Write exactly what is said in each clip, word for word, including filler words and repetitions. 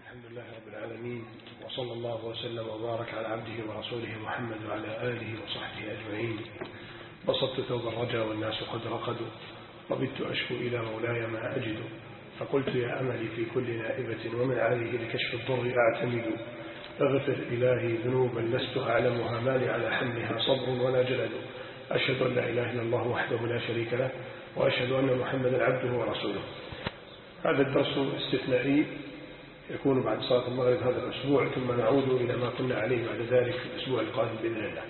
الحمد لله رب العالمين، وصلى الله وسلم وبارك على عبده ورسوله محمد وعلى آله وصحبه أجمعين. بسطت ثوب الرجا والناس قد رقدوا، وبت أشكو إلى مولاي ما أجد، فقلت يا أملي في كل نائبة ومن عليه لكشف الضر أعتمد. اغفر إلهي ذنوبا لست أعلمها، ما لي على حملها صبر ولا جلد. أشهد أن لا إله إلا الله وحده لا شريك له، وأشهد أن محمدا عبده ورسوله. هذا الدرس استثنائي يكون بعد صلاة المغرب هذا الأسبوع، ثم نعود إلى ما كنا عليه بعد ذلك في الأسبوع القادم بإذن الله.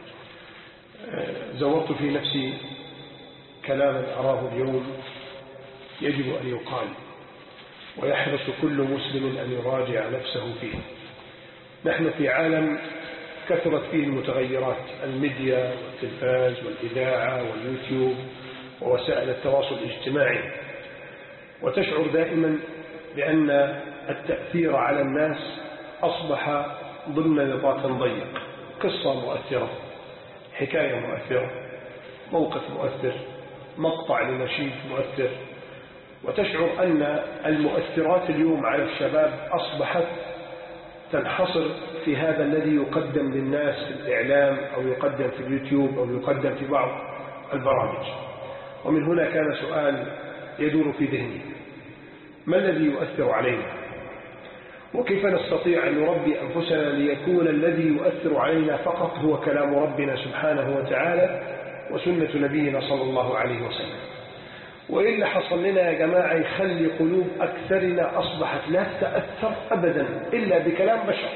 زورت في نفسي كلاما أراه اليوم يجب أن يقال، ويحرص كل مسلم أن يراجع نفسه فيه. نحن في عالم كثرت فيه المتغيرات، الميديا والتلفاز والإذاعة واليوتيوب ووسائل التواصل الاجتماعي، وتشعر دائما بأن التأثير على الناس أصبح ضمن نطاق ضيق. قصة مؤثرة، حكاية مؤثرة، موقف مؤثر، مقطع لنشيد مؤثر، وتشعر أن المؤثرات اليوم على الشباب أصبحت تنحصر في هذا الذي يقدم للناس في الإعلام أو يقدم في اليوتيوب أو يقدم في بعض البرامج. ومن هنا كان سؤال يدور في ذهني: ما الذي يؤثر علينا؟ وكيف نستطيع أن نربي أنفسنا ليكون الذي يؤثر علينا فقط هو كلام ربنا سبحانه وتعالى وسنة نبينا صلى الله عليه وسلم؟ وإلا حصل لنا يا جماعة يخلي قلوب أكثرنا أصبحت لا تتأثر أبدا إلا بكلام بشر،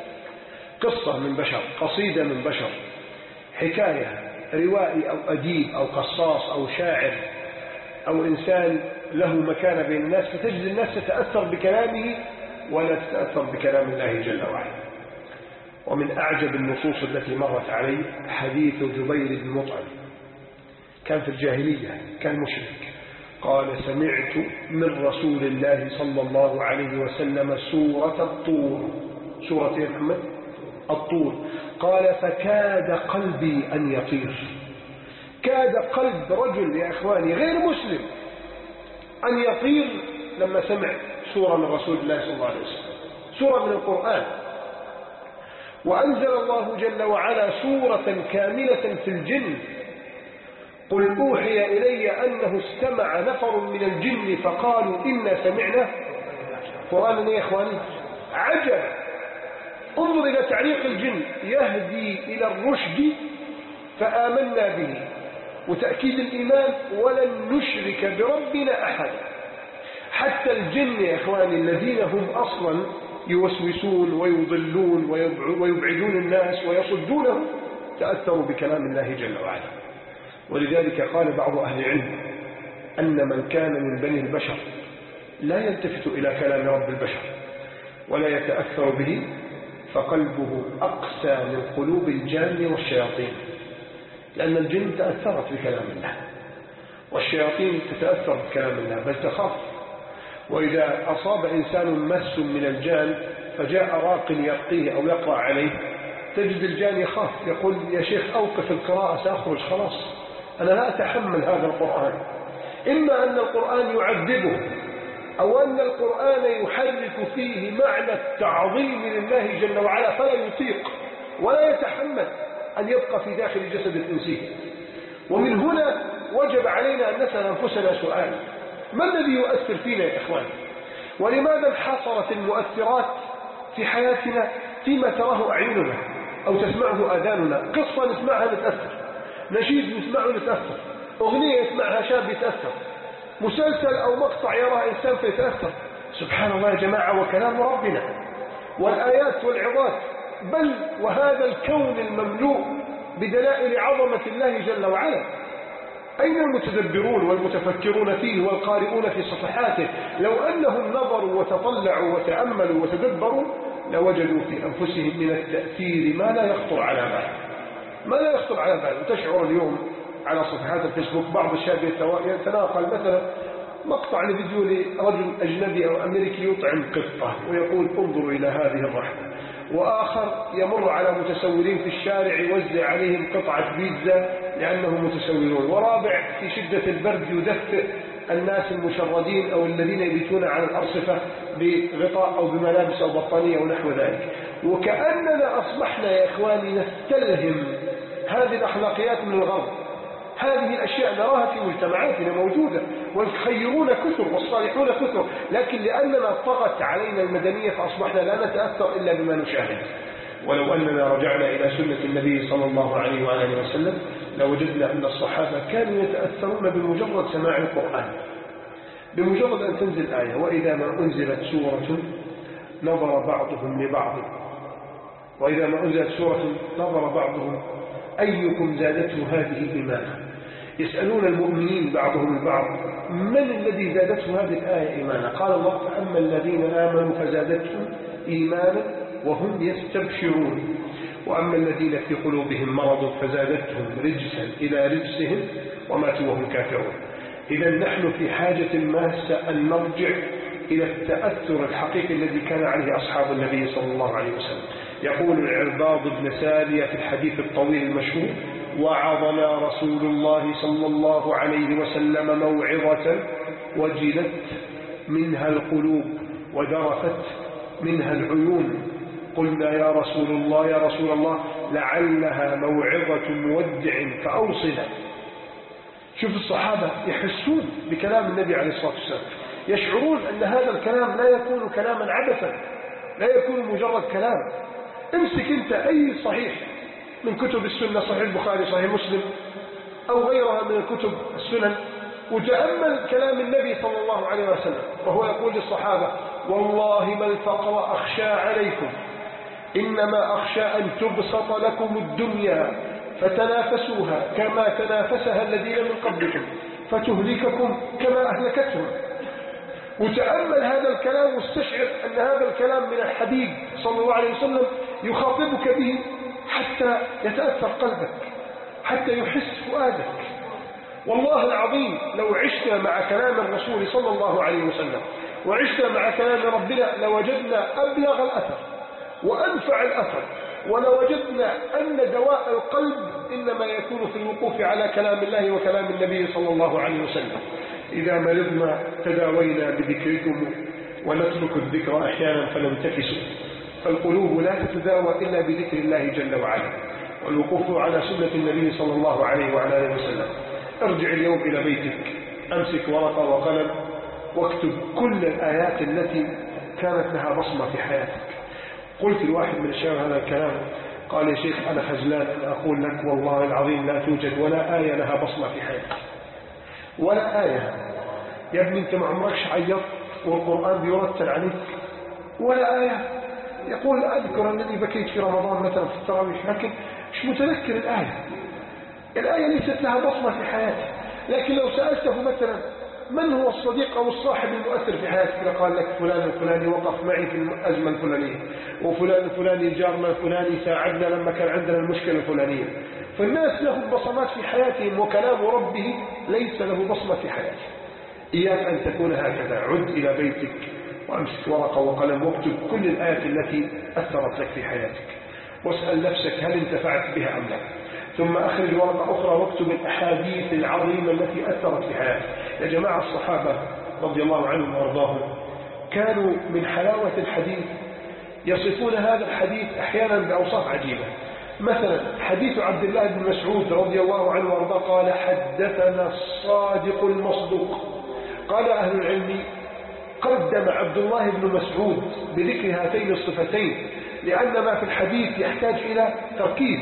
قصة من بشر، قصيدة من بشر، حكاية، روائي أو أديب أو قصاص أو شاعر أو إنسان له مكانة بين الناس، فتجد الناس تتأثر بكلامه ولا تتأثر بكلام الله جل وعلا. ومن أعجب النصوص التي مرت علي حديث جبير بن مطعم، كان في الجاهلية، كان مشرك. قال: سمعت من رسول الله صلى الله عليه وسلم سورة الطور. سورة يا محمد؟ الطور. قال: فكاد قلبي أن يطير. كاد قلب رجل يا إخواني غير مسلم أن يطير لما سمع سورة من رسول الله صلى الله عليه وسلم، سورة من القرآن. وأنزل الله جل وعلا سورة كاملة في الجن: قل أوحي إلي أنه استمع نفر من الجن فقالوا إنا سمعنا قرآنا يا إخواني عجب. انظر إلى تعليق الجن: يهدي إلى الرشد فآمنا به، وتأكيد الإيمان: ولن نشرك بربنا أحد. حتى الجن يا إخواني الذين هم أصلا يوسوسون ويضلون ويبعدون الناس ويصدونهم تأثروا بكلام الله جل وعلا. ولذلك قال بعض أهل العلم أن من كان من بني البشر لا يلتفت إلى كلام رب البشر ولا يتأثر به، فقلبه أقسى من قلوب الجان والشياطين، لأن الجن تأثرت بكلام الله والشياطين تتأثر بكلام الله بل تخاف. وإذا أصاب إنسان مس من الجان فجاء راق يرقيه أو يقرأ عليه، تجد الجان يخاف، يقول: يا شيخ أوقف القراءة سأخرج خلاص، أنا لا أتحمل هذا القرآن. إما أن القرآن يعذبه أو أن القرآن يحرك فيه معنى التعظيم لله جل وعلا فلا يطيق ولا يتحمل أن يبقى في داخل جسد الإنسي. ومن هنا وجب علينا أن نسأل أنفسنا سؤال: ما الذي يؤثر فينا يا إخوان؟ ولماذا انحصرت المؤثرات في حياتنا فيما تراه أعيننا أو تسمعه آذاننا؟ قصة نسمعها نتأثر، نشيد نسمعه نتأثر، أغنية يسمعها شاب يتأثر، مسلسل أو مقطع يراه إنسان فيتأثر. سبحان الله يا جماعة، وكلام ربنا والآيات والعظات، بل وهذا الكون المملوء بدلائل عظمة الله جل وعلا. أين المتدبرون والمتفكرون فيه والقارئون في صفحاته؟ لو أنهم نظروا وتطلعوا وتأملوا وتدبروا لوجدوا في أنفسهم من التأثير ما لا يخطر على بال، ما لا يخطر على بال. وتشعر اليوم على صفحات الفيسبوك بعض الشباب يتناقل مثلا مقطع لفيديو لرجل أجنبي أو أمريكي يطعم قطة ويقول: انظروا إلى هذه الرحمة. وآخر يمر على متسولين في الشارع يوزع عليهم قطعة بيتزا لأنهم متسولون. ورابع في شدة البرد يدفئ الناس المشردين أو الذين يبيتون على الأرصفة بغطاء أو بملابس أو بطانية أو نحو ذلك. وكأننا أصبحنا يا إخواني نستلهم هذه الأخلاقيات من الغرب. هذه الأشياء نراها في مجتمعاتنا موجودة، والخيرون كثر والصالحون كثر، لكن لأننا طغت علينا المدنية فأصبحنا لا نتأثر إلا بما نشاهد. ولو أننا رجعنا إلى سنة النبي صلى الله عليه وآله وسلم لوجدنا أن الصحابة كانوا يتأثرون بمجرد سماع القرآن، بمجرد أن تنزل آية. وإذا ما أنزلت سورة نظر بعضهم لبعض وإذا ما أنزلت سورة نظر بعضهم أيكم زادته هذه إيمانا. يسألون المؤمنين بعضهم البعض من الذي زادته هذه الآية إيمانا؟ قال الله فأما الذين آمنوا فزادتهم إيمانا وهم يستبشرون وأما الذين في قلوبهم مرض فزادتهم رجسا إلى رجسهم وماتوا وهم كافرون. إذا نحن في حاجة ماسة أن نرجع إلى التأثر الحقيقي الذي كان عليه أصحاب النبي صلى الله عليه وسلم. يقول العرباض بن سارية في الحديث الطويل المشهور: وعظنا رسول الله صلى الله عليه وسلم موعظة وجلت منها القلوب وذرفت منها العيون. قلنا يا رسول الله يا رسول الله لعلها موعظة مودع فأوصنا. شوف الصحابة يحسون بكلام النبي عليه الصلاة والسلام، يشعرون أن هذا الكلام لا يكون كلاما عبثا، لا يكون مجرد كلام. امسك انت أي صحيح من كتب السنة، صحيح البخاري، صحيح مسلم، أو غيرها من الكتب السنن، وتأمل كلام النبي صلى الله عليه وسلم وهو يقول للصحابة: والله ما الفقر أخشى عليكم، إنما أخشى أن تبسط لكم الدنيا فتنافسوها كما تنافسها الذين من قبلكم فتهلككم كما أهلكتهم. وتأمل هذا الكلام واستشعر أن هذا الكلام من الحبيب صلى الله عليه وسلم يخاطبك به حتى يتأثر قلبك، حتى يحس فؤادك. والله العظيم لو عشنا مع كلام الرسول صلى الله عليه وسلم وعشنا مع كلام ربنا لوجدنا أبلغ الأثر وأنفع الأثر، ولوجدنا أن دواء القلب إنما يكون في الوقوف على كلام الله وكلام النبي صلى الله عليه وسلم. إذا مرضنا تداوينا بذكركم ونترك الذكر أحيانا فننتكس، فالقلوب لا تتداوى إلا بذكر الله جل وعلا والوقوف على سنة النبي صلى الله عليه وعلى آله وسلم. ارجع اليوم إلى بيتك، أمسك ورقة وقلم واكتب كل الآيات التي كانت لها بصمة في حياتك. قلت لواحد من الشباب هذا الكلام، قال: يا شيخ أنا خجلان أن أقول لك والله العظيم لا توجد ولا آية لها بصمة في حياتك، ولا آية. يا ابني أنت ما عمركش عيطت والقرآن بيرتل عليك؟ ولا آية. يقول: أذكر أنني بكيت في رمضان مثلا في التراويح، لكن مش متذكر الآية. الآية ليست لها بصمة في حياتي. لكن لو سألته مثلا من هو الصديق أو الصاحب المؤثر في حياتك، لقال لك فلان الفلاني وقف معي في الأزمة الفلانية، وفلان الفلاني جارنا الفلاني ساعدنا لما كان عندنا المشكلة الفلانية. فالناس لهم بصمات في حياتهم، وكلام ربه ليس له بصمة في حياته. إياك أن تكون هكذا. عد إلى بيتك وأمسك ورقة وقلم واكتب كل الآيات التي أثرت لك في حياتك، واسأل نفسك هل انتفعت بها أم لا. ثم أخرج ورقة أخرى واكتب الأحاديث العظيمة التي أثرت في حياتك. يا جماعة الصحابة رضي الله عنهم وارضاهم كانوا من حلاوة الحديث يصفون هذا الحديث أحيانا بأوصاف عجيبة. مثلا حديث عبد الله بن مسعود رضي الله عنه وارضاه قال: حدثنا الصادق المصدوق. قال أهل العلم: قدم عبد الله بن مسعود بذكر هاتين الصفتين لأن ما في الحديث يحتاج إلى تركيز.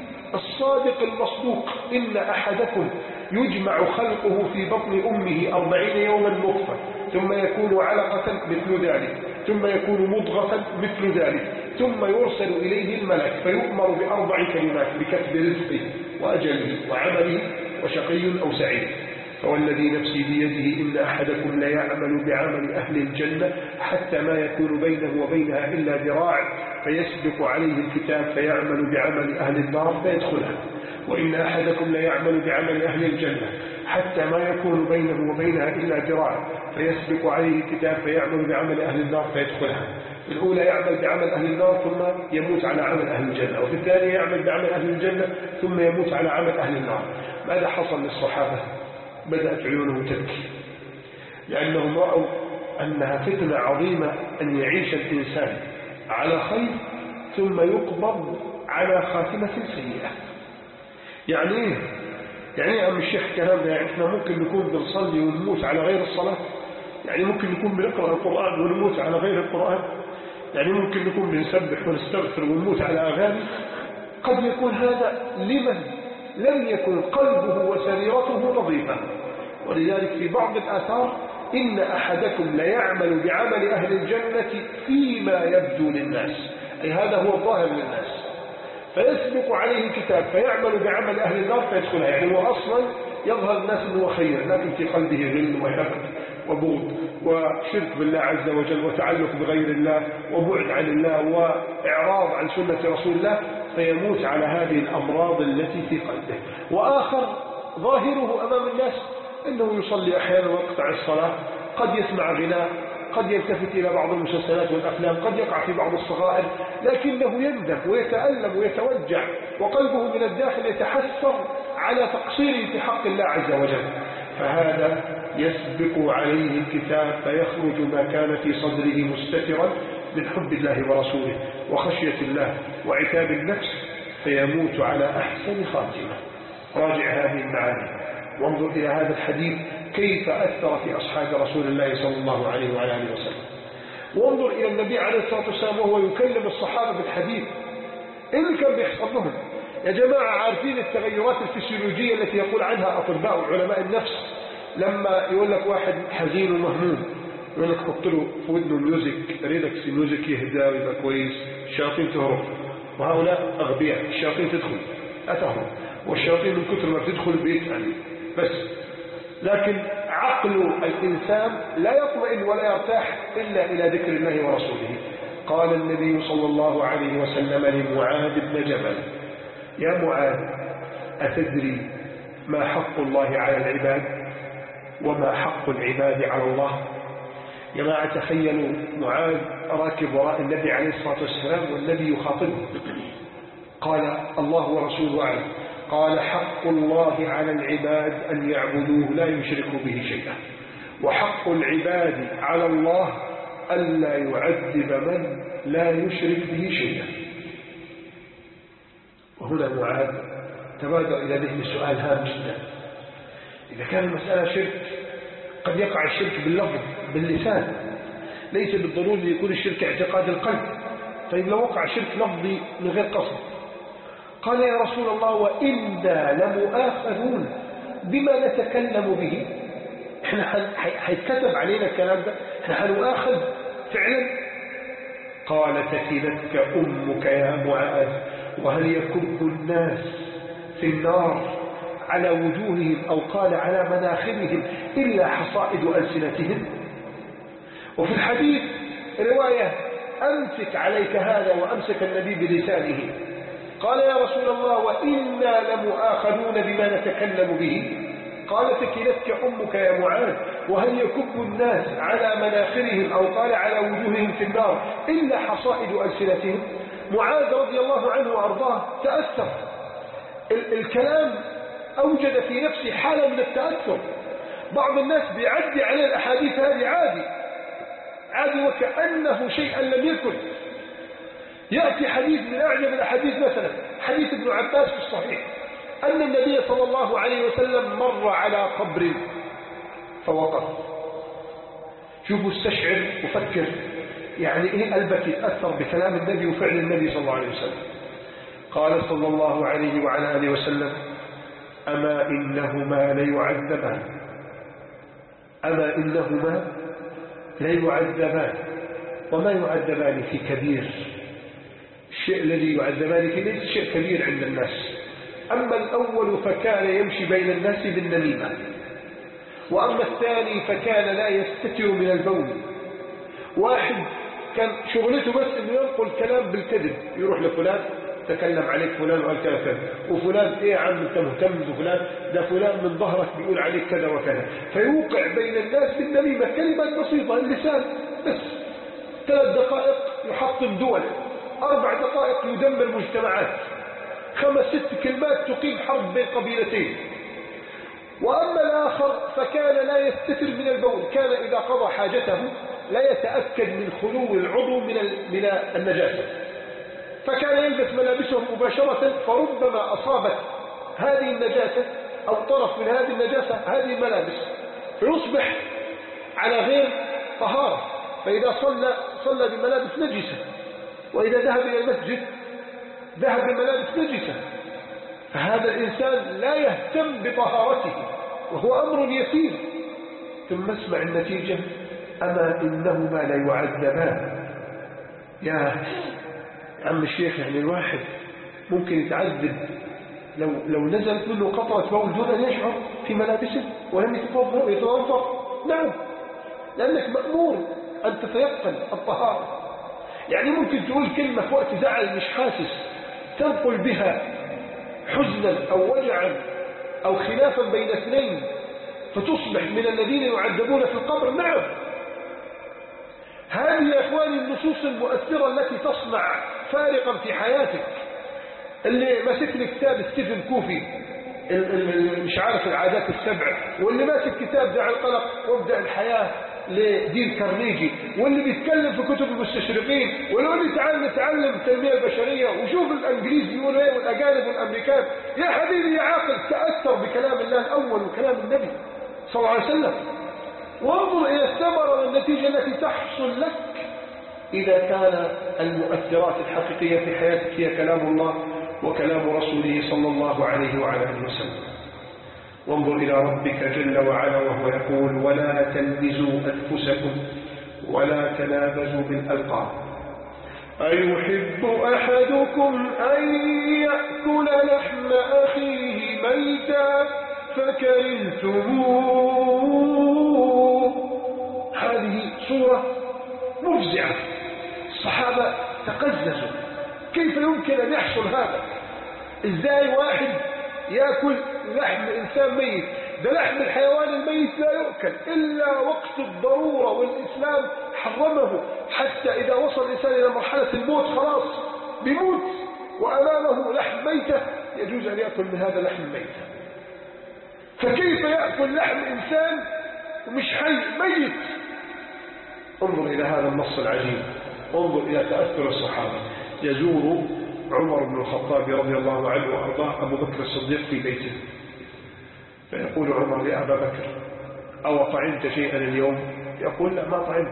الصادق المصدوق: إن أحدكم يجمع خلقه في بطن أمه أربعين يوما نطفة ثم يكون علقة مثل ذلك ثم يكون مضغة مثل ذلك ثم يرسل إليه الملك فيؤمر بأربع كلمات بكتب رزقه وأجله وعمله وشقي أو سعيد. فوالذي نفسي بيده إن أحدكم لا يعمل بعمل أهل الجنة حتى ما يكون بينه وبينها إلا ذراع فيسبق عليه الكتاب فيعمل بعمل أهل النار فيدخلها. وإن أحدكم لا يعمل بعمل أهل الجنة حتى ما يكون بينه وبينها إلا ذراع فيسبق عليه الكتاب فيعمل بعمل أهل النار فيدخلها. في الأولى يعمل بعمل أهل النار ثم يموت على عمل أهل الجنة، وفي الثانية يعمل بعمل أهل الجنة ثم يموت على عمل أهل النار. ماذا حصل للصحابة؟ بدأت عيونهم تبكي لأنهم رأوا أنها فتنة عظيمة أن يعيش الإنسان على خير ثم يقبض على خاتمة سيئة. يعني إيه؟ يعني إيه أم الشيخ كلام ده؟ يعني إحنا ممكن نكون بنصلي ونموت على غير الصلاة، يعني ممكن نكون بنقرأ القرآن ونموت على غير القرآن، يعني ممكن نكون بنسبح ونستغفر ونموت على أغاني. قد يكون هذا لمن لم يكن قلبه وسريرته نظيفة. ولذلك في بعض الآثار إن أحدكم ليعمل بعمل أهل الجنة فيما يبدو للناس، أي هذا هو الظاهر للناس، فيسبق عليه الكتاب فيعمل بعمل أهل النار فيدخلها. يعني هو أصلا يظهر الناس أنه خير، لكن في قلبه غل وحقد وبغض وشرك بالله عز وجل وتعلق بغير الله وبعد عن الله وإعراض عن سنة رسول الله، فيموت على هذه الأمراض التي في قلبه. وآخر ظاهره أمام الناس إنه يصلي أحيانا ويقطع الصلاة، قد يسمع غناء، قد يلتفت إلى بعض المسلسلات والأفلام، قد يقع في بعض الصغائر، لكنه يندم ويتألم ويتوجع وقلبه من الداخل يتحسر على تقصيره في حق الله عز وجل. فهذا يسبق عليه الكتاب فيخرج ما كان في صدره مستترا من حب الله ورسوله وخشية الله وعتاب النفس، فيموت على أحسن خاتمة. راجع هذه المعاني وانظر إلى هذا الحديث كيف أثر في أصحاب رسول الله صلى الله عليه وعلى آله وسلم. وانظر إلى النبي عليه الصلاة والسلام وهو يكلم الصحابة بالحديث. إيه اللي كان بيحصل لهم؟ يا جماعة عارفين التغيرات الفسيولوجية التي يقول عنها أطباء وعلماء النفس؟ لما يقول لك واحد حزين ومهموم يقول لك حط له في ودنه ميوزك ريلاكس، ميوزك يهدى ويبقى كويس، الشياطين تهرب. وهؤلاء أغبياء، الشياطين تدخل أتهرب، والشياطين من كثر ما تدخل بيتعني بس. لكن عقل الإنسان لا يطمئن ولا يرتاح إلا إلى ذكر الله ورسوله. قال النبي صلى الله عليه وسلم لمعاذ بن جبل: يا معاذ، أتدري ما حق الله على العباد وما حق العباد على الله؟ يا جماعة تخيلوا معاذ راكب وراء النبي عليه الصلاة والسلام والنبي يخاطبه. قال: الله ورسوله أعلم. قال: حق الله على العباد أن يعبدوه لا يشركوا به شيئا، وحق العباد على الله ألا يعذب من لا يشرك به شيئا. وهنا معاذ تبادر إلى ذهن سؤال هام جدا: إذا كان المسألة شرك، قد يقع الشرك باللفظ باللسان، ليس بالضروري يكون الشرك اعتقاد القلب. طيب لو وقع شرك لفظي من غير قصد؟ قال: يا رسول الله، وإنا لمؤاخذون بما نتكلم به. احنا هيتكتب علينا الكلام ده، احنا هنؤاخذ فعلا. قال: تكلتك أمك يا معاذ، وهل يكب الناس في النار على وجوههم أو قال على مناخرهم إلا حصائد ألسنتهم؟ وفي الحديث رواية: أمسك عليك هذا، وأمسك النبي بلسانه. قال: يا رسول الله، وإنا لمؤاخذون بما نتكلم به. قال: تكلتك أمك يا معاذ، وهل يكب الناس على مناخرهم أو قال على وجوههم في النار إلا حصائد ألسنتهم؟ معاذ رضي الله عنه وأرضاه تأثر. ال الكلام أوجد في نفسه حالة من التأثر. بعض الناس بيعدي على الأحاديث هذه عادي عادي وكأنه شيئا لم يكن. يأتي حديث من أعجب الأحاديث، مثلا حديث ابن عباس في الصحيح أن النبي صلى الله عليه وسلم مر على قبر فوقف. شوفوا، استشعر وفكر، يعني إيه قلبك يتأثر بكلام النبي وفعل النبي صلى الله عليه وسلم. قال صلى الله عليه وعلى آله وسلم: أما إنهما ليعذبان أما إنهما ليعذبان وما يعذبان في كبير. الشيء الذي يعذبان فيه ليس شيء كبير عند الناس. أما الأول فكان يمشي بين الناس بالنميمة، وأما الثاني فكان لا يستتر من البول. واحد كان شغلته بس أنه ينقل كلام بالكذب، يروح لفلان تكلم عليك فلان وقال كذا كذا، وفلان ايه يا عم انت مهتم بفلان، ده فلان من ظهرك بيقول عليك كذا وكذا، فيوقع بين الناس بالنميمة. كلمة بسيطة، اللسان بس، ثلاث دقائق يحطم دول، أربع دقائق يدمر مجتمعات، خمس ست كلمات تقيم حرب بين قبيلتين. وأما الآخر فكان لا يستتر من البول، كان إذا قضى حاجته لا يتأكد من خلو العضو من من النجاسة، فكان يلبس ملابسه مباشرة، فربما أصابت هذه النجاسة أو طرف من هذه النجاسة هذه الملابس، فيصبح على غير طهارة، فإذا صلى صلى بملابس نجسة، وإذا ذهب إلى المسجد ذهب بملابس نجسة، فهذا الإنسان لا يهتم بطهارته وهو أمر يسير. ثم اسمع النتيجة: أما إنهما لا يعذبان. يا عم الشيخ، يعني الواحد ممكن يتعذب لو لو نزلت منه قطرة بول دون أن يشعر في ملابسه ولم يتوضأ. نعم، لأنك مأمور أن تتيقن الطهارة. يعني ممكن تقول كلمة في وقت زعل مش حاسس، تنقل بها حزنا أو وجعا أو خلافا بين اثنين، فتصبح من الذين يعذبون في القبر. نعم، هذه يا إخواني النصوص المؤثرة التي تصنع فارقا في حياتك. اللي ماسك لي كتاب ستيفن كوفي مش عارف العادات السبع، واللي ماسك كتاب دع القلق وابدأ الحياة لديل كارنيجي، واللي بيتكلم في كتب المستشرقين، واللي تعلم نتعلم التنمية البشرية وشوف الانجليز بيقولوا ايه والاجانب والامريكان. يا حبيبي يا عاقل، تأثر بكلام الله الاول وكلام النبي صلى الله عليه وسلم، وانظر الى الثمرة والنتيجة التي تحصل لك إذا كان المؤثرات الحقيقية في حياتك هي كلام الله وكلام رسوله صلى الله عليه وعلى آله وسلم. وانظر إلى ربك جل وعلا وهو يقول: ولا تلمزوا أنفسكم ولا تنابزوا بالألقاب أيحب أحدكم أن يأكل لحم أخيه ميتا فكرهتموه. هذه صورة مفزعة، الصحابة تقززوا، كيف يمكن أن يحصل هذا؟ إزاي واحد يأكل لحم إنسان ميت؟ ده لحم الحيوان الميت لا يؤكل إلا وقت الضرورة، والإسلام حرمه، حتى إذا وصل الإنسان إلى مرحلة الموت خلاص بيموت وأمامه لحم ميتة يجوز أن يأكل من هذا اللحم الميتة. فكيف يأكل لحم إنسان ومش حي ميت؟ انظر إلى هذا النص العجيب، انظر إلى تأثر الصحابة. يزور عمر بن الخطاب رضي الله عنه وأرضاه أبو بكر الصديق في بيته، فيقول عمر يا أبا بكر: أو طعمت شيئا اليوم؟ يقول: لا، ما طعمت،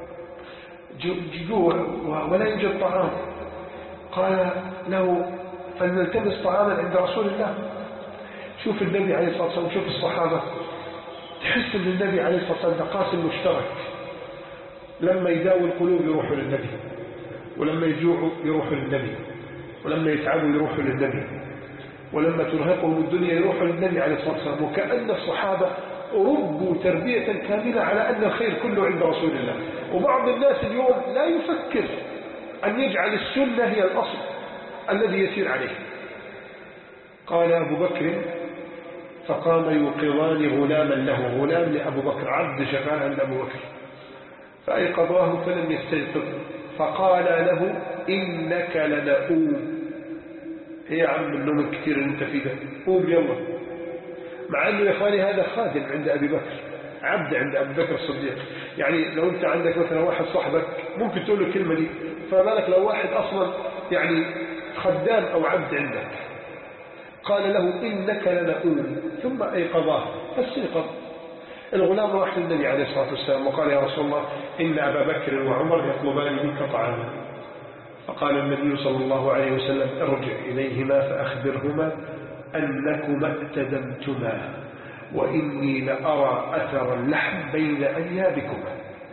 جوع ولا يوجد طعام. قال له: فلنلتمس طعاما عند رسول الله. شوف النبي عليه الصلاة والسلام، شوف الصحابة، تحس ان النبي عليه الصلاة والسلام ده قاسم مشترك. لما يداوي القلوب يروحوا للنبي، ولما يجوعوا يروحوا للنبي، ولما يتعبوا يروحوا للنبي، ولما ترهقهم الدنيا يروحوا للنبي عليه الصلاة والسلام. وكأن الصحابة ربوا تربية كاملة على أن الخير كله عند رسول الله. وبعض الناس اليوم لا يفكر أن يجعل السنة هي الأصل الذي يسير عليه. قال أبو بكر: فقام يوقظان غلاما له، غلام لأبو بكر، عبد شفاعا لأبو بكر، فأيقظاه فلم يستيقظ، فقال له: إنك لنؤوم. هي يا عم النوم الكثير اللي انت فيه ده، قوم يلا. مع أنه يا إخواني هذا خادم عند أبي بكر، عبد عند أبي بكر الصديق. يعني لو أنت عندك مثلا واحد صاحبك ممكن تقول له الكلمة دي، فما بالك لو واحد أصلا يعني خدام أو عبد عندك. قال له: إنك لنؤوم، ثم أيقظاه فاستيقظ. الغلام راح للنبي عليه الصلاة والسلام وقال: يا رسول الله، إن أبا بكر وعمر يطلبان منك طعاما. فقال النبي صلى الله عليه وسلم: ارجع إليهما فأخبرهما أنكما اقتدمتما، وإني لأرى أثر اللحم بين أنيابكما.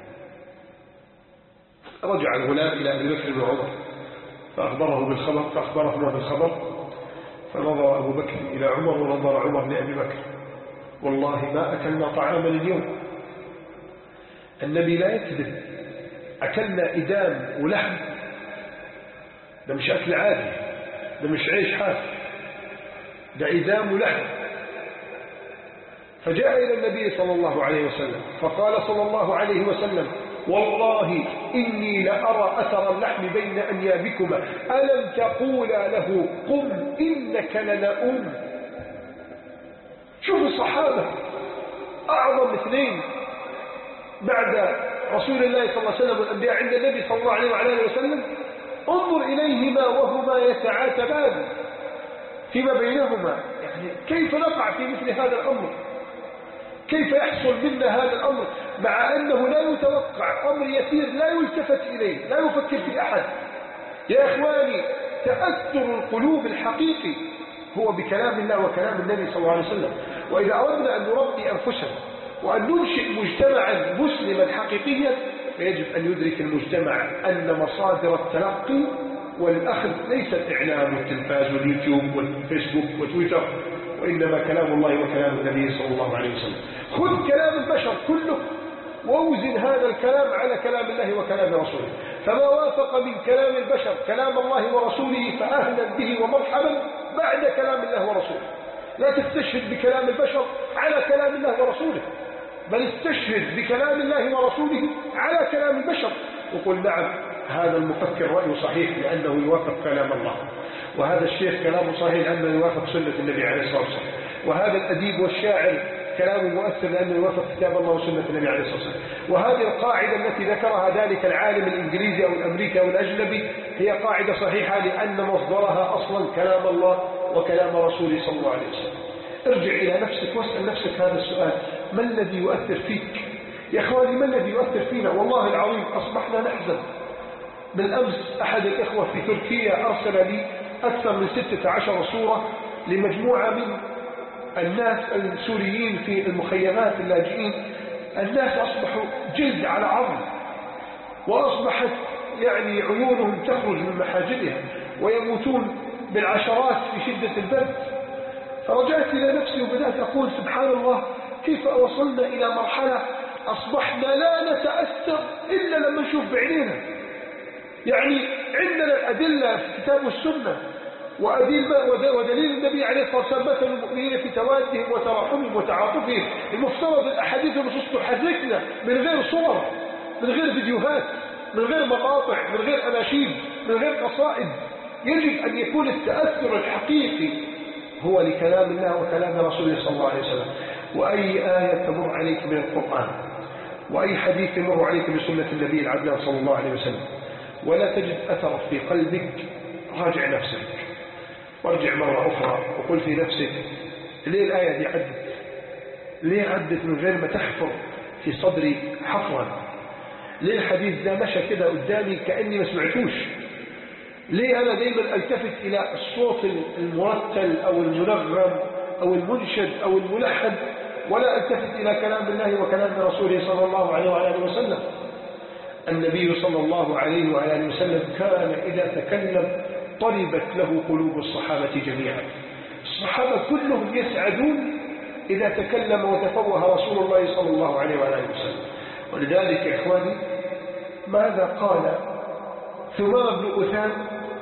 رجع الغلام إلى أبي بكر وعمر فأخبره بالخبر فأخبرهما بالخبر فنظر أبو بكر إلى عمر ونظر عمر لأبي بكر: والله ما أكلنا طعاما اليوم. النبي لا يكذب، أكلنا إدام ولحم، ده مش أكل عادي، ده مش عيش حاف، ده إدام ولحم. فجاء إلى النبي صلى الله عليه وسلم فقال صلى الله عليه وسلم: والله إني لأرى أثر اللحم بين أنيابكما، ألم تقولا له قم إنك لنؤوم؟ شوف الصحابة أعظم اثنين بعد رسول الله صلى الله عليه وسلم والأنبياء عند النبي صلى الله عليه وعلى آله وسلم، انظر إليهما وهما يتعاتبان فيما بينهما. يعني كيف نقع في مثل هذا الأمر؟ كيف يحصل منا هذا الأمر مع أنه لا يتوقع، أمر يسير لا يلتفت إليه، لا يفكر في أحد. يا إخواني، تأثر القلوب الحقيقي هو بكلام الله وكلام النبي صلى الله عليه وسلم. وإذا أردنا أن نربي أنفسنا وأن ننشئ مجتمعا مسلما حقيقيا، فيجب أن يدرك المجتمع أن مصادر التلقي والأخذ ليس الإعلام والتلفاز واليوتيوب والفيسبوك وتويتر، وإنما كلام الله وكلام النبي صلى الله عليه وسلم. خذ كلام البشر كله ووزن هذا الكلام على كلام الله وكلام رسوله، فما وافق من كلام البشر كلام الله ورسوله فأهلا به ومرحبا بعد كلام الله ورسوله. لا تستشهد بكلام البشر على كلام الله ورسوله، بل استشهد بكلام الله ورسوله على كلام البشر، وقل نعم هذا المفكر رأيه صحيح لأنه يوافق كلام الله، وهذا الشيخ كلامه صحيح لأنه يوافق سنة النبي عليه الصلاة والسلام، وهذا الأديب والشاعر كلامه مؤثر لأنه يوافق كتاب الله وسنة النبي عليه الصلاة والسلام. وهذه القاعدة التي ذكرها ذلك العالم الإنجليزي أو الأمريكي أو الأجنبي هي قاعدة صحيحة لأن مصدرها أصلا كلام الله وكلام رسوله صلى الله عليه وسلم. ارجع إلى نفسك واسأل نفسك هذا السؤال: ما الذي يؤثر فيك؟ يا أخواني، ما الذي يؤثر فينا؟ والله العظيم أصبحنا نحزن. بالأمس أحد الإخوة في تركيا أرسل لي أكثر من ستة عشر صورة لمجموعة من الناس السوريين في المخيمات اللاجئين. الناس أصبحوا جلد على عظم، وأصبحت يعني عيونهم تخرج من محاجرها ويموتون بالعشرات في شدة البرد. فرجعت إلى نفسي وبدأت أقول: سبحان الله، كيف وصلنا إلى مرحلة أصبحنا لا نتأثر إلا لما نشوف بعيننا. يعني عندنا الأدلة في الكتاب والسنة ودليل النبي عليه الصلاة والسلام: مثل المؤمنين في توادهم وتراحمهم وتعاطفهم. المفترض الأحاديث والنصوص تحركنا من غير صور، من غير فيديوهات، من غير مقاطع، من غير أناشيد، من غير قصائد. يجب أن يكون التأثر الحقيقي هو لكلام الله وكلام رسوله صلى الله عليه وسلم. وأي آية تمر عليك من القرآن، وأي حديث يمر عليك من سنة النبي العدنان صلى الله عليه وسلم، ولا تجد أثر في قلبك، راجع نفسك وارجع مرة أخرى وقل في نفسك: ليه الآية دي عدت؟ ليه عدت من غير ما تحفر في صدري حفرا؟ ليه الحديث ده مشى كده قدامي كأني ما سمعتوش؟ ليه أنا دايما ألتفت إلى الصوت المرتل أو المنغم أو المنشد أو الملحن، ولا ألتفت إلى كلام الله وكلام رسوله صلى الله عليه وآله وسلم؟ النبي صلى الله عليه وآله وسلم كان إذا تكلم طربت له قلوب الصحابة جميعا. الصحابة كلهم يسعدون إذا تكلم وتفوه رسول الله صلى الله عليه وآله وسلم. ولذلك يا إخواني، ماذا قال ثمام بن أثان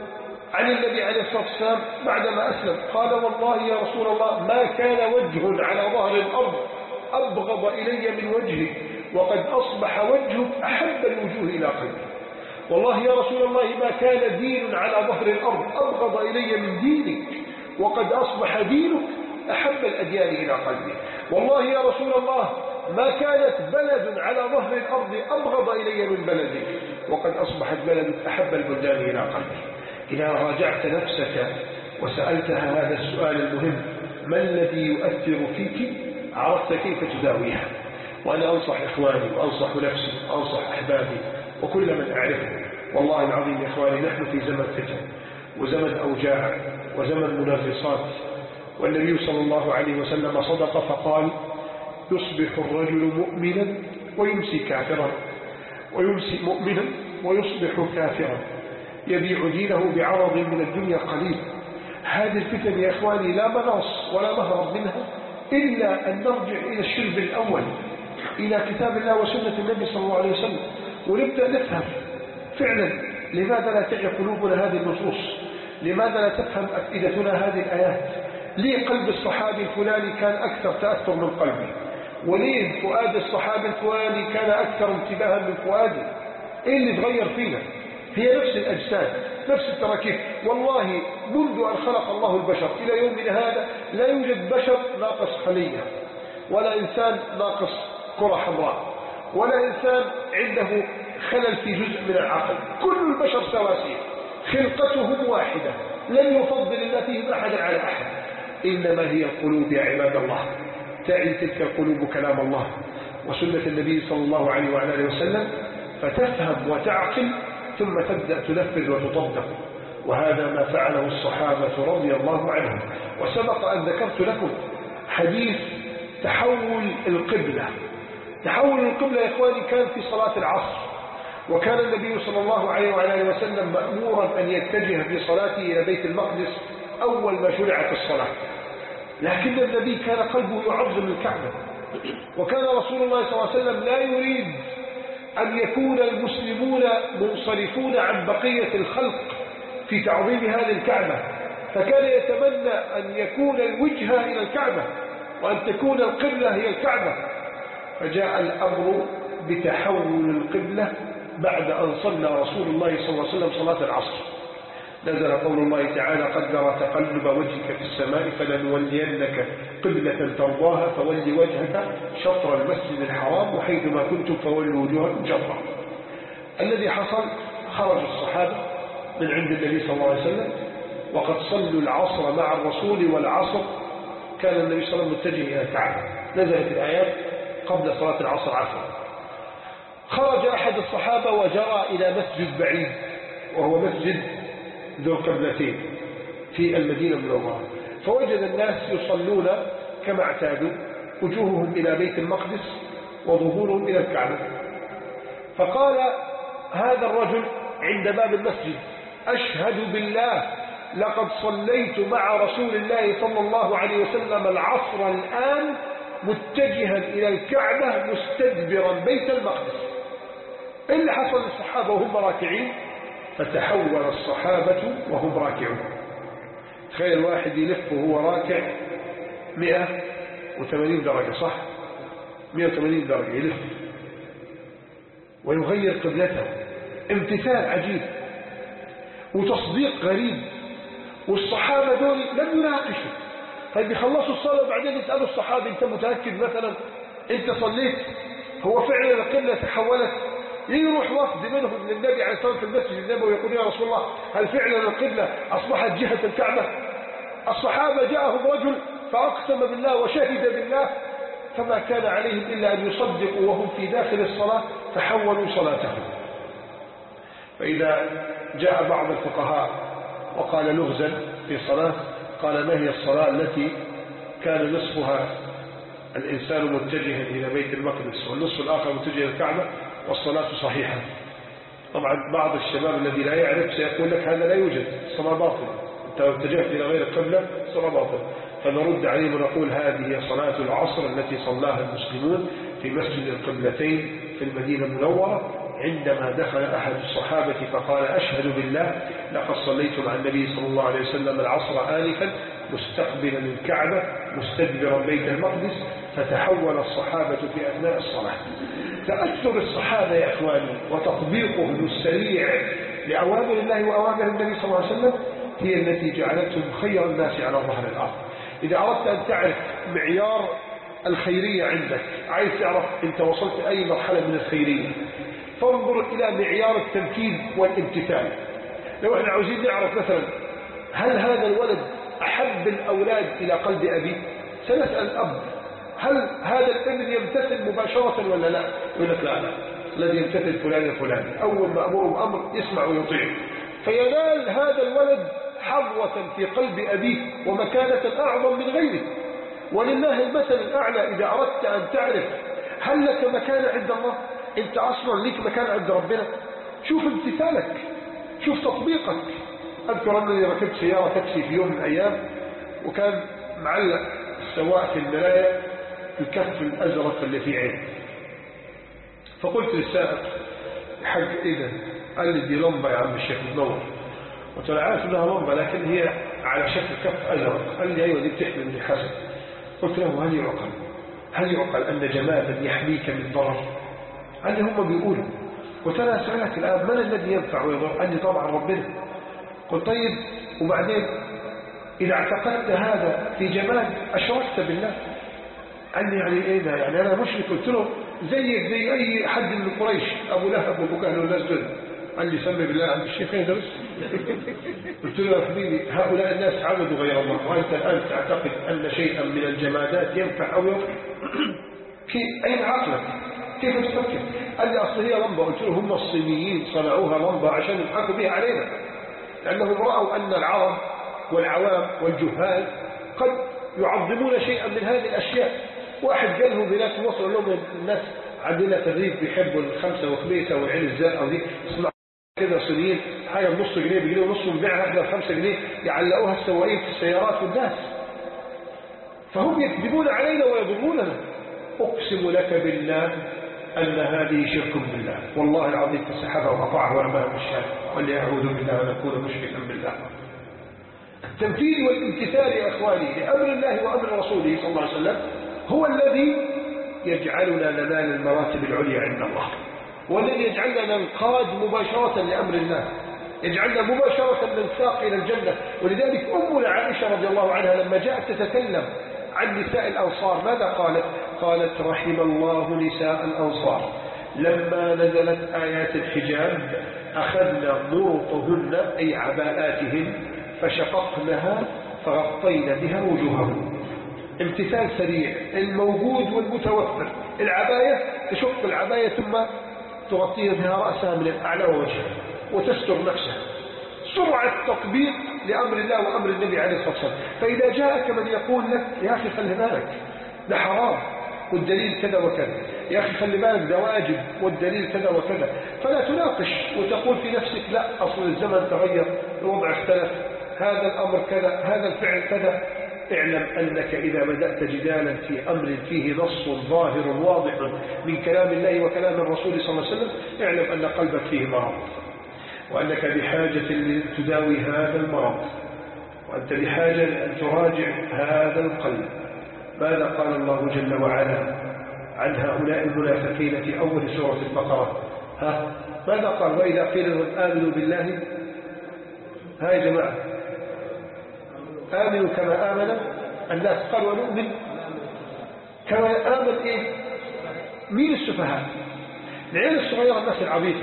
عن النبي عليه الصلاة والسلام بعدما أسلم؟ قال: والله يا رسول الله ما كان وجه على ظهر الأرض أبغض إلي من وجهك، وقد أصبح وجهك أحب الوجوه إلى قلبي. والله يا رسول الله ما كان دين على ظهر الأرض أبغض إلي من دينك، وقد أصبح دينك أحب الأديان إلى قلبي. والله يا رسول الله ما كانت بلد على ظهر الأرض أبغض إلي من بلدك، وقد أصبحت بلدك أحب البلدان إلى قلبي. إذا راجعت نفسك وسألتها هذا السؤال المهم: ما الذي يؤثر فيك؟ عرفت كيف تداويها. وأنا أنصح إخواني وأنصح نفسي وأنصح أحبابي وكل من أعرفه، والله العظيم يا إخواني، نحن في زمن فتن وزمن أوجاع وزمن منغصات. والنبي صلى الله عليه وسلم صدق فقال: يصبح الرجل مؤمنا ويمسي كافرا، ويمسي مؤمنا ويصبح كافرا، يبيع دينه بعرض من الدنيا قليل. هذه الفتن يا إخواني لا مناص ولا مهرب منها إلا أن نرجع إلى الشرب الأول، إلى كتاب الله وسنة النبي صلى الله عليه وسلم، ونبدأ نفهم فعلا لماذا لا تعي قلوبنا هذه النصوص، لماذا لا تفهم أفئدتنا هذه الآيات. ليه قلب الصحابي الفلاني كان أكثر تأثر من قلبي؟ وليه فؤاد الصحابي الفلاني كان أكثر انتباها من فؤادي؟ إيه اللي تغير فينا؟ هي نفس الأجساد، نفس التراكيب. والله منذ أن خلق الله البشر إلى يومنا هذا لا يوجد بشر ناقص خلية، ولا إنسان ناقص كرة حمراء، ولا إنسان عنده خلل في جزء من العقل. كل البشر سواسية، خلقتهم واحدة، لن يفضل الله فيهم أحدا على أحد. إنما هي القلوب يا عباد الله، تعي تلك القلوب كلام الله وسنة النبي صلى الله عليه وعلى آله وسلم، فتفهم وتعقل ثم تبدأ تنفذ وتطبق. وهذا ما فعله الصحابة رضي الله عنهم. وسبق أن ذكرت لكم حديث تحول القبلة. تحول القبلة يا إخواني كان في صلاة العصر، وكان النبي صلى الله عليه وعلى آله وسلم مأمورا أن يتجه في صلاته إلى بيت المقدس أول ما شرعت الصلاة، لكن النبي كان قلبه يعظم الكعبة، وكان رسول الله صلى الله عليه وسلم لا يريد أن يكون المسلمون منصرفون عن بقية الخلق في تعظيم هذه الكعبة، فكان يتمنى أن يكون الوجهة إلى الكعبة وأن تكون القبلة هي الكعبة. فجاء الأمر بتحول القبلة بعد أن صلى رسول الله صلى الله عليه وسلم صلاة العصر. نزل قول الله تعالى: قد نرى تقلب وجهك في السماء فلنولينك قبلة ترضاها فول وجهك شطر المسجد الحرام وحيثما كنتم فولوا وجوهكم شطره. الذي حصل، خرج الصحابة من عند النبي صلى الله عليه وسلم وقد صلوا العصر مع الرسول، والعصر كان النبي صلى الله عليه وسلم متجه إلى الكعبة. نزلت الآيات قبل صلاة العصر عصرا. خرج أحد الصحابة وجرى إلى مسجد بعيد وهو مسجد ذو القبلتين في المدينة المنورة، فوجد الناس يصلون كما اعتادوا، وجوههم إلى بيت المقدس وظهورهم إلى الكعبة. فقال هذا الرجل عند باب المسجد: أشهد بالله لقد صليت مع رسول الله صلى الله عليه وسلم العصر الآن متجها إلى الكعبة مستدبرا بيت المقدس. إيه اللي حصل للصحابة وهم راكعين؟ فتحول الصحابة وهم راكعون. تخيل واحد يلف وهو راكع مئة وثمانين درجة، صح؟ مئة وثمانين درجة يلف ويغير قبلته. امتثال عجيب وتصديق غريب. والصحابة دول لم يناقشوا. طيب يخلصوا الصلاة وبعدين يسألوا الصحابة: انت متأكد مثلا انت صليت؟ هو فعلا القبلة تحولت؟ يروح وفد منهم للنبي عليه الصلاة والسلام في المسجد النبوي ويقول: يا رسول الله هل فعلا القبلة أصبحت جهة الكعبة؟ الصحابة جاءهم رجل فأقسم بالله وشهد بالله، فما كان عليهم إلا أن يصدقوا وهم في داخل الصلاة فحولوا صلاتهم. فإذا جاء بعض الفقهاء وقال لغزا في صلاة، قال: ما هي الصلاة التي كان نصفها الإنسان متجها إلى بيت المقدس والنصف الآخر متجه إلى الكعبة والصلاة صحيحة؟ طبعا بعض الشباب الذي لا يعرف سيقول لك هذا لا يوجد، الصلاة باطلة، أنت لو اتجهت إلى غير القبلة الصلاة باطلة. فنرد عليه ونقول: هذه هي صلاة العصر التي صلاها المسلمون في مسجد القبلتين في المدينة المنورة، عندما دخل أحد الصحابة فقال: أشهد بالله لقد صليت مع النبي صلى الله عليه وسلم العصر آنفا مستقبلا الكعبة مستدبرا بيت المقدس. فتحول الصحابة في أثناء الصلاة. تأثر الصحابة يا إخواني وتطبيقهم السريع لأوامر الله وأوامر النبي صلى الله عليه وسلم هي التي جعلتهم خير الناس على ظهر الأرض. إذا أردت أن تعرف معيار الخيرية عندك، عايز تعرف أنت وصلت أي مرحلة من الخيرية، فانظر إلى معيار التنفيذ والامتثال. لو احنا عاوزين نعرف مثلا هل هذا الولد أحب الأولاد إلى قلب أبيه، سنسأل الأب: هل هذا الابن يمتثل مباشرة ولا لا؟ يقول لك: لا لا، الذي يمتثل فلان الفلاني، أول ما أمره بأمر يسمع ويطيع، فينال هذا الولد حظوة في قلب أبيه ومكانة أعظم من غيره. ولله المثل الأعلى. إذا أردت أن تعرف هل لك مكانة عند الله، أنت أصلا لك مكانة عند ربنا، شوف امتثالك، شوف تطبيقك. أذكر أنني ركبت سيارة تاكسي في يوم من الأيام، وكان معلق السواق في المراية الكف الأزرق اللي في عين. فقلت للسائق: حق إذا؟ قال لي: دي لمبة يا عم الشيخ منور. قلت له: عارف انها لمبة لكن هي على شكل كف أزرق. قال لي: أيوة دي بتحمي من الحسد. قلت له: هل يعقل هل يعقل أن جمالا يحميك من ضرر؟ قال لي: هم بيقولوا. قلت أنا أسألك الآن من الذي ينفع ويضر؟ قال لي طبعا ربنا. قلت طيب وبعدين إذا اعتقدت هذا في جمال أشركت بالله. قال لي يعني إيه ده؟ يعني أنا مشرك؟ قلت له زيك زي أي حد من قريش، أبو لهب وأبو جهل والناس دول. قال لي سمي بالله عند الشيخ يدرس. قلت له يا حبيبي هؤلاء الناس عبدوا غير الله، وأنت الآن تعتقد أن شيئا من الجمادات ينفع أو يضر؟ في أين عقلك؟ كيف تفكر؟ قال لي أصل هي لمبة. قلت له هم الصينيين صنعوها لمبة عشان يضحكوا بها علينا، لأنهم رأوا أن العرب والعوام والجهال قد يعظمون شيئا من هذه الأشياء. واحد قال لهم هناك في مصر لهم الناس عندنا في الريف بيحبوا الخمسة وخميسة والعين الزرقاء ودي اسمع كده صينيين حاجة بنص جنيه بجنيه ونص ونبيعها احنا بخمسة جنيه يعلقوها السواقين في السيارات والناس، فهم يكذبون علينا ويضروننا. أقسم لك بالله أن هذه شرك بالله، والله العظيم فسحبه وقطعه ورماه بالشارع وقال لي أعوذ بالله أن أكون مشركا بالله. التنفيذ والامتثال يا إخواني لأمر الله وأمر رسوله صلى الله عليه وسلم هو الذي يجعلنا ننال المراتب العليا عند الله، والذي يجعلنا ننقاد مباشرة لأمر الله، يجعلنا مباشرة ننساق إلى الجنة. ولذلك أمنا عائشة رضي الله عنها لما جاءت تتكلم عن نساء الأنصار ماذا قالت؟ قالت رحم الله نساء الأنصار لما نزلت آيات الحجاب أخذنا مرطهن أي عباءاتهن فشققنها فغطينا بها وجوههم. امتثال سريع الموجود والمتوفر. العباية تشق العباية ثم تغطي بها رأسها من الأعلى ووجهها وتستر نفسها. سرعة تطبيق لأمر الله وأمر النبي عليه الصلاة والسلام. فإذا جاءك من يقول لك يا أخي خلي بالك ده حرام والدليل كذا وكذا، يا أخي خلي بالك ده واجب والدليل كذا وكذا، فلا تناقش وتقول في نفسك لا أصل الزمن تغير الوضع اختلف هذا الأمر كذا هذا الفعل كذا. اعلم أنك إذا بدأت جدالا في أمر فيه نص ظاهر واضح من كلام الله وكلام الرسول صلى الله عليه وسلم اعلم أن قلبك فيه مرض، وأنك بحاجة لتداوي هذا المرض، وأنت بحاجة أن تراجع هذا القلب. ماذا قال الله جل وعلا عن هؤلاء المنافقين في أول سورة البقرة؟ ها ماذا قال؟ وإذا قيل لهم آمنوا بالله ها يا جماعة آمنوا كما آمن الناس. قالوا ونؤمن كما آمن إيه؟ مين السفهاء؟ العيال الصغيرة الناس العبيطة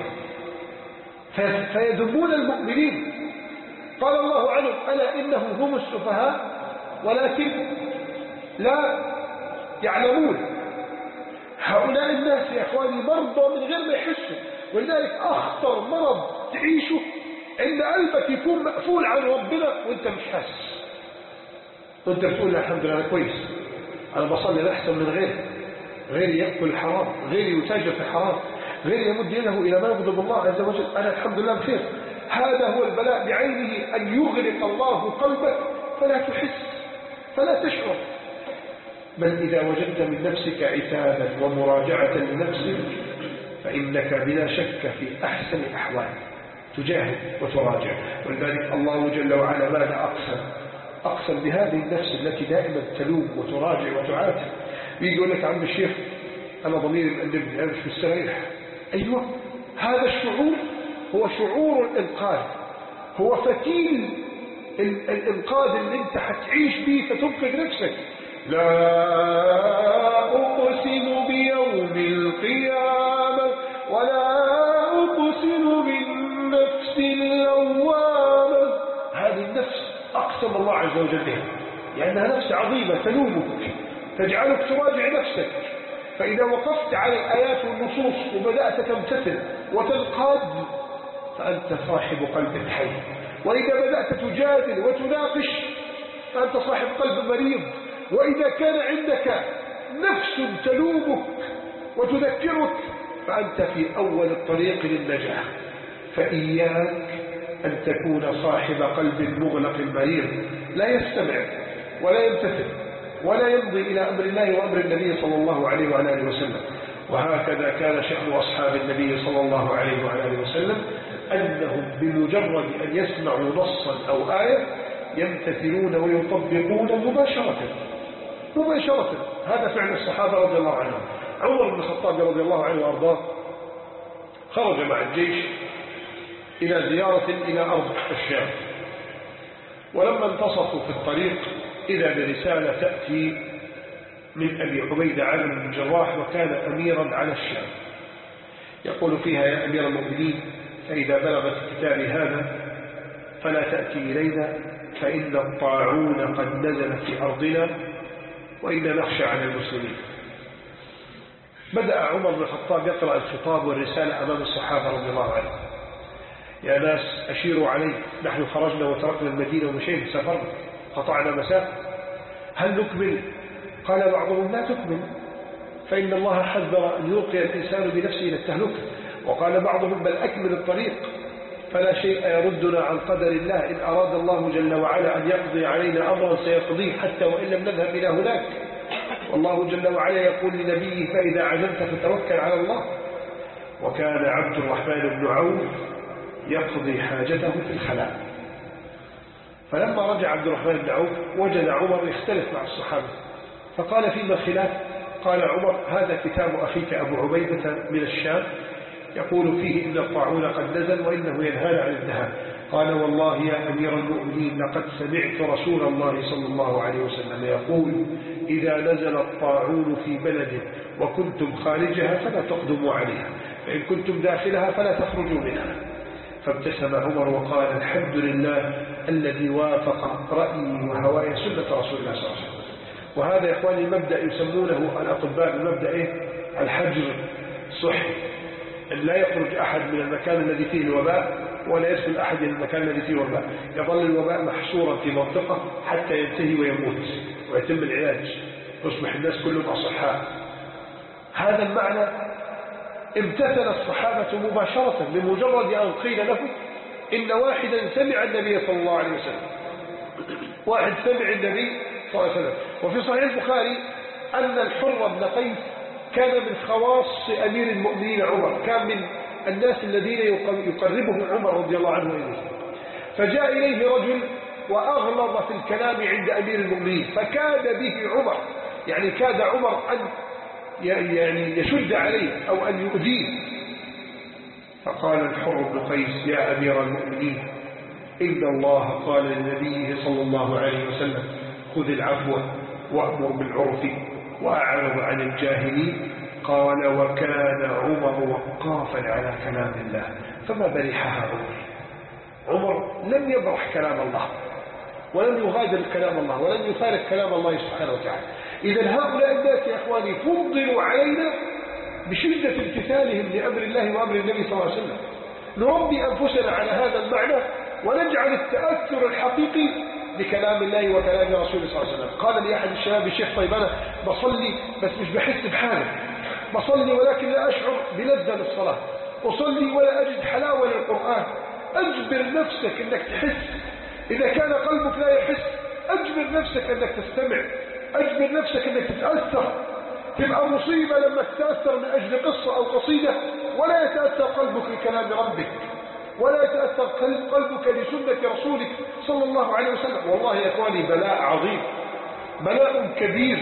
فيذمون المؤمنين. قال الله عنهم ألا إنهم هم السفهاء ولكن لا يعلمون. هؤلاء الناس يا أخواني مرضى من غير ما يحسوا، ولذلك أخطر مرض تعيشه إن قلبك يكون مقفول عن ربنا وانت مش حاسس، وانت بتقول الحمد لله أنا كويس أنا بصلي أحسن من غيري، غيري يأكل الحرام، غيري يتاجر في الحرام، غيري يمد يده إلى ما يغضب الله عز وجل، أنا الحمد لله بخير. هذا هو البلاء بعينه، أن يغلق الله قلبك فلا تحس فلا تشعر. بل إذا وجدت من نفسك عتابا ومراجعة لنفسك فإنك بلا شك في أحسن الأحوال تجاهد وتراجع. ولذلك الله جل وعلا ماذا أقسم؟ أقسم بهذه النفس التي دائما تلوم وتراجع وتعاتب. يقول لك عم الشيخ أنا ضميري مأنبني أنا مش مستريح. أيوة هذا الشعور هو شعور الإنقاذ، هو فتيل الإنقاذ اللي انت هتعيش به فتنقذ نفسك. لا أقسم بيوم القيامة ولا أقسم بالنفس اللوامة. هذه النفس أقسم الله عز وجل بها لأنها نفس عظيمة تلومك تجعلك تراجع نفسك. فإذا وقفت على الآيات والنصوص وبدأت تمتثل وتنقاد فأنت صاحب قلب حي. وإذا بدأت تجادل وتناقش فأنت صاحب قلب مريض. وإذا كان عندك نفس تلومك وتذكرك فأنت في أول الطريق للنجاح. فإياك أن تكون صاحب قلب مغلق مريض لا يستمع ولا يمتثل ولا يمضي إلى أمر الله وأمر النبي صلى الله عليه وعلى آله وسلم. وهكذا كان شأن أصحاب النبي صلى الله عليه وعلى آله وسلم أنهم بمجرد أن يسمعوا نصا أو آية يمتثلون ويطبقون مباشرة مباشرة. هذا فعل الصحابة رضي الله عنهم. عمر بن الخطاب رضي الله عنه وأرضاه خرج مع الجيش إلى زيارة إلى أرض الشام، ولما انتصفوا في الطريق إذا برسالة تأتي من أبي عبيدة عامر بن الجراح، وكان أميرا على الشام، يقول فيها: يا أمير المؤمنين، فإذا بلغت كتابي هذا فلا تأتي إلينا، فإن الطاعون قد نزل في أرضنا وإنا نخشى على المسلمين. بدأ عمر بن الخطاب يقرأ الخطاب والرسالة أمام الصحابة رضي الله عنهم: يا ناس أشيروا علي، نحن خرجنا وتركنا المدينة ومشينا، سافرنا، قطعنا مسافة، هل نكمل؟ قال بعضهم: لا تكمل، فإن الله حذر أن يلقي الإنسان بنفسه إلى التهلكة. وقال بعضهم: بل أكمل الطريق، فلا شيء يردنا عن قدر الله، إن أراد الله جل وعلا أن يقضي علينا أمرا سيقضيه حتى وإن لم نذهب إلى هناك، والله جل وعلا يقول لنبيه: فإذا عزمت فتوكل على الله. وكان عبد الرحمن بن عوف يقضي حاجته في الخلاء، فلما رجع عبد الرحمن بن عوف وجد عمر يختلف مع الصحابة، فقال: فيما الخلاف؟ قال عمر: هذا كتاب أخيك أبو عبيدة من الشام يقول فيه إن الطاعون قد نزل وإنه ينهانا عن الذهاب. قال: والله يا أمير المؤمنين، لقد سمعت رسول الله صلى الله عليه وسلم يقول: إذا نزل الطاعون في بلد وكنتم خارجها فلا تقدموا عليها، فإن كنتم داخلها فلا تخرجوا منها. فابتسم عمر وقال: الحمد لله الذي وافق رأيي وهواي سنة رسول الله صلى الله عليه وسلم. وهذا يا إخواني مبدأ يسمونه الأطباء بمبدأ إيه؟ الحجر الصحي، أن لا يخرج أحد من المكان الذي فيه الوباء ولا يدخل أحد من المكان الذي فيه الوباء، يظل الوباء محصورا في منطقة حتى ينتهي ويموت ويتم العلاج ويصبح الناس كلهم أصحاء. هذا المعنى امتثل الصحابة مباشرة بمجرد أن قيل له إن واحدا سمع النبي صلى الله عليه وسلم، واحد سمع النبي صلى الله عليه وسلم. وفي صحيح البخاري أن الحر بن قيس كان من خواص أمير المؤمنين عمر، كان من الناس الذين يقربهم عمر رضي الله عنه إليه، فجاء إليه رجل وأغلظ في الكلام عند أمير المؤمنين، فكاد به عمر، يعني كاد عمر أن يعني يشد عليه أو أن يؤذيه. فقال الحر بن قيس: يا أمير المؤمنين، إن الله قال لنبيه صلى الله عليه وسلم: خذ العفو وأمر بالعرف وأعرض عن الجاهلين. قال: وكان عمر وقافا على كلام الله فما برحها عمر. عمر لم يبرح كلام الله ولم يغادر كلام الله ولم يفارق كلام الله سبحانه وتعالى. إذا هؤلاء الناس يا إخواني فضلوا علينا بشدة امتثالهم لأمر الله وأمر النبي صلى الله عليه وسلم. نربي أنفسنا على هذا المعنى ونجعل التأثر الحقيقي بكلام الله وكلام رسوله صلى الله عليه وسلم. قال لي أحد الشباب: الشيخ طيب أنا بصلي بس مش بحس بحالة، بصلي ولكن لا أشعر بلذة للصلاة، أصلي ولا أجد حلاوة للقرآن. أجبر نفسك أنك تحس، إذا كان قلبك لا يحس أجبر نفسك أنك تستمع، أجبر نفسك أنك تتأثر. تبقى مصيبة لما تتأثر من أجل قصة أو قصيدة ولا يتأثر قلبك لكلام ربك ولا يتأثر قلبك لسنة رسولك صلى الله عليه وسلم. والله يا إخواني بلاء عظيم، بلاء كبير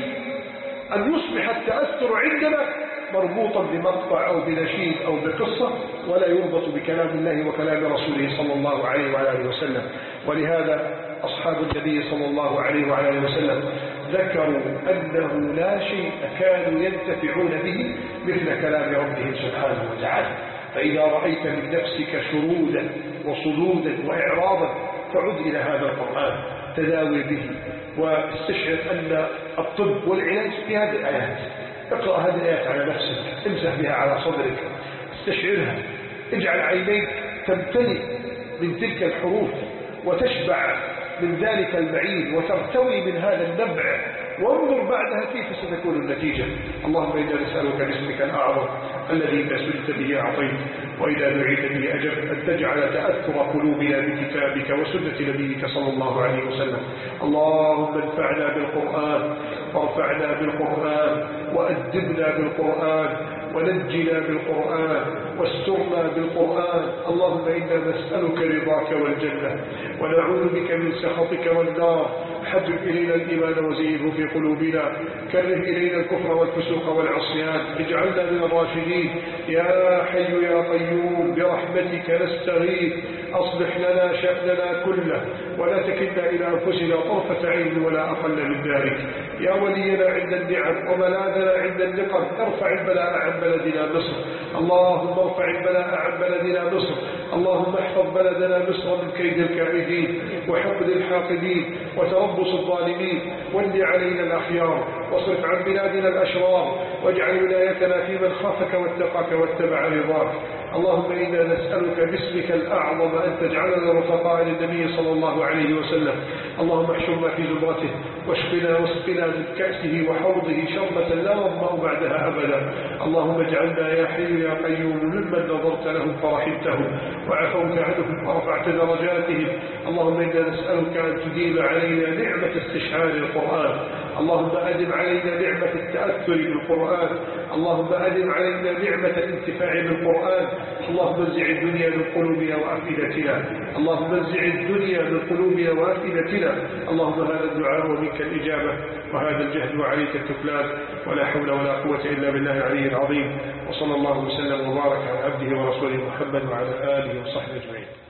أن يصبح التأثر عندنا مربوطا بمقطع أو بنشيد أو بقصة ولا يربط بكلام الله وكلام رسوله صلى الله عليه وآله وسلم. ولهذا أصحاب النبي صلى الله عليه وآله وسلم ذكروا أنه لا شيء كانوا ينتفعون به مثل كلام ربهم سبحانه وتعالى. فإذا رأيت من نفسك شرودا وصدودا وإعراضا فعد إلى هذا القرآن، تداوي به واستشعر أن الطب والعلاج في هذه الآيات. اقرأ هذه الآيات على نفسك، امسح بها على صدرك، استشعرها، اجعل عينيك تمتلئ من تلك الحروف وتشبع من ذلك المعين وترتوي من هذا النبع، وانظر بعدها كيف ستكون النتيجة. اللهم إنا نسألك باسمك الأعظم الذي إذا سئلت به أعطيت وإذا دعيت به أجبت أن تجعل تأثر قلوبنا بكتابك وسنة نبيك صلى الله عليه وسلم. اللهم انفعنا بالقرآن وارفعنا بالقرآن وأدبنا بالقرآن ونجنا بالقرآن واسترنا بالقرآن. اللهم إنا نسألك رضاك والجنة ونعوذ بك من سخطك والنار. حبب إلينا الإيمان وزينه في قلوبنا، كره إلينا الكفر والفسوق والعصيان، اجعلنا من الراشدين. يا حي يا قيوم قيوم برحمتك نستغيث أصلح لنا شأننا كله ولا تكلنا إلى أنفسنا طرفة عين ولا أقل من ذلك. يا ولينا عند النعم وملاذنا عند النقم ارفع البلاء عن بلدنا مصر، اللهم ارفع البلاء عن بلدنا مصر، اللهم احفظ بلدنا مصر من كيد الكائدين وحقد الحاقدين وتربص الظالمين، ول علينا الأخيار واصرف عن بلادنا الأشرار، واجعل ولايتنا في من خافك واتقاك واتبع رضاك. اللهم إنا نسألك باسمك الأعظم أن تجعلنا رفقاء للنبي صلى الله عليه وسلم، اللهم احشرنا في زمرته واشقنا واسقنا من كأسه وحوضه شربة لا نظمأ بعدها أبدا. اللهم اجعلنا يا حي يا قيوم ممن نظرت لهم فرحمتهم وعفوت عنهم ورفعت درجاتهم. اللهم إنا نسألك أن تديم علينا نعمة استشعار القرآن، اللهم أدم علينا نعمة التأثر بالقرآن، اللهم أدم علينا نعمة الانتفاع بالقرآن. اللهم انزع الدنيا من قلوبنا وأفئدتنا، اللهم انزع الدنيا من قلوبنا وأفئدتنا. اللهم هذا الدعاء ومنك الإجابة وهذا الجهد وعليك التكلان، ولا حول ولا قوة إلا بالله العلي العظيم. وصلى الله وسلم وبارك على عبده ورسوله محمد وعلى آله وصحبه أجمعين.